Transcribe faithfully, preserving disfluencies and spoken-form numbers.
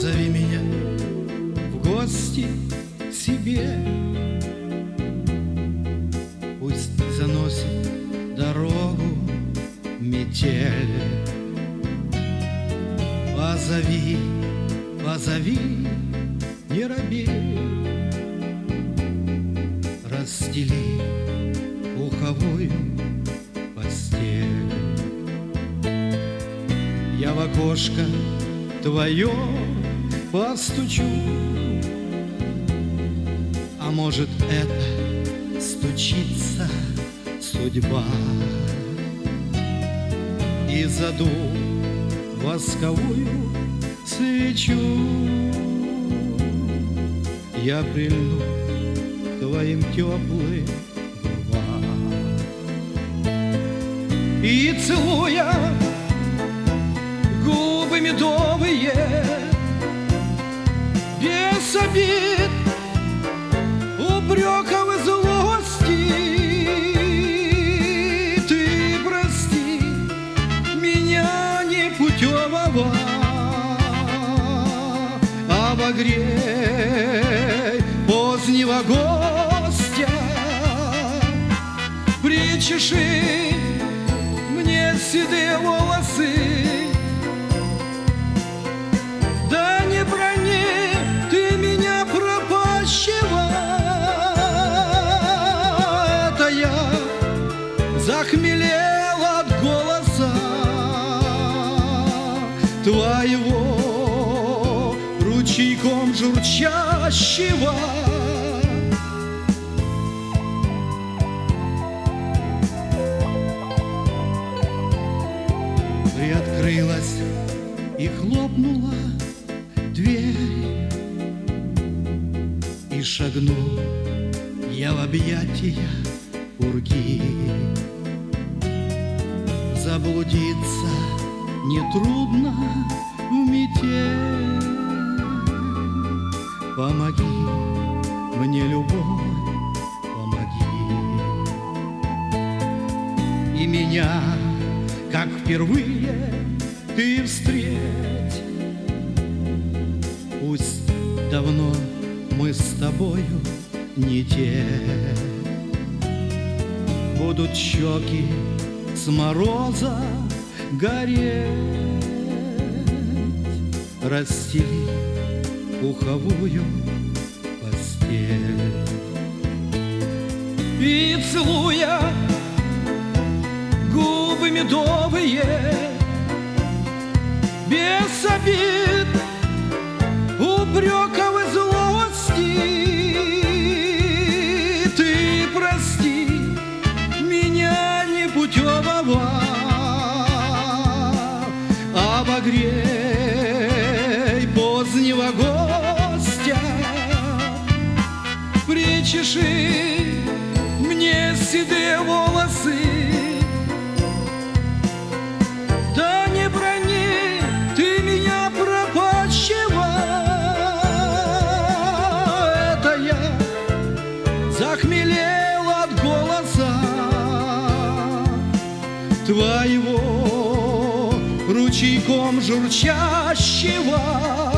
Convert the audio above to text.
Позови меня в гости к себе, пусть заносит дорогу метель. Позови, позови, не робей, расстели пуховую постель. Я в окошко твое постучу, а может, это стучится судьба, и заду восковую свечу. Я прильну к твоим теплым губам и, целуя губы медовые, без обид, упреков и злости, ты прости меня непутевого, обогрей позднего гостя, причеши мне седые волосы. Да не брони ты меня пропащего, это я захмелел от голоса твоего, ручейком журчащего. Приоткрылась и хлопнула дверь, и шагнул я в объятия пурги. Заблудиться нетрудно в метель. Помоги мне, любовь, помоги. И меня, как впервые, ты встреть. Пусть давно мы с тобою не те, будут щеки с мороза гореть. Расстели пуховую постель и, целуя губы медовые, без обид, упреков и злости, ты прости меня непутевого, обогрей позднего гостя, причеши мне седые волосы. Да не брони ты меня пропащего, это я захмелел от голоса твоего, ручейком журчащего.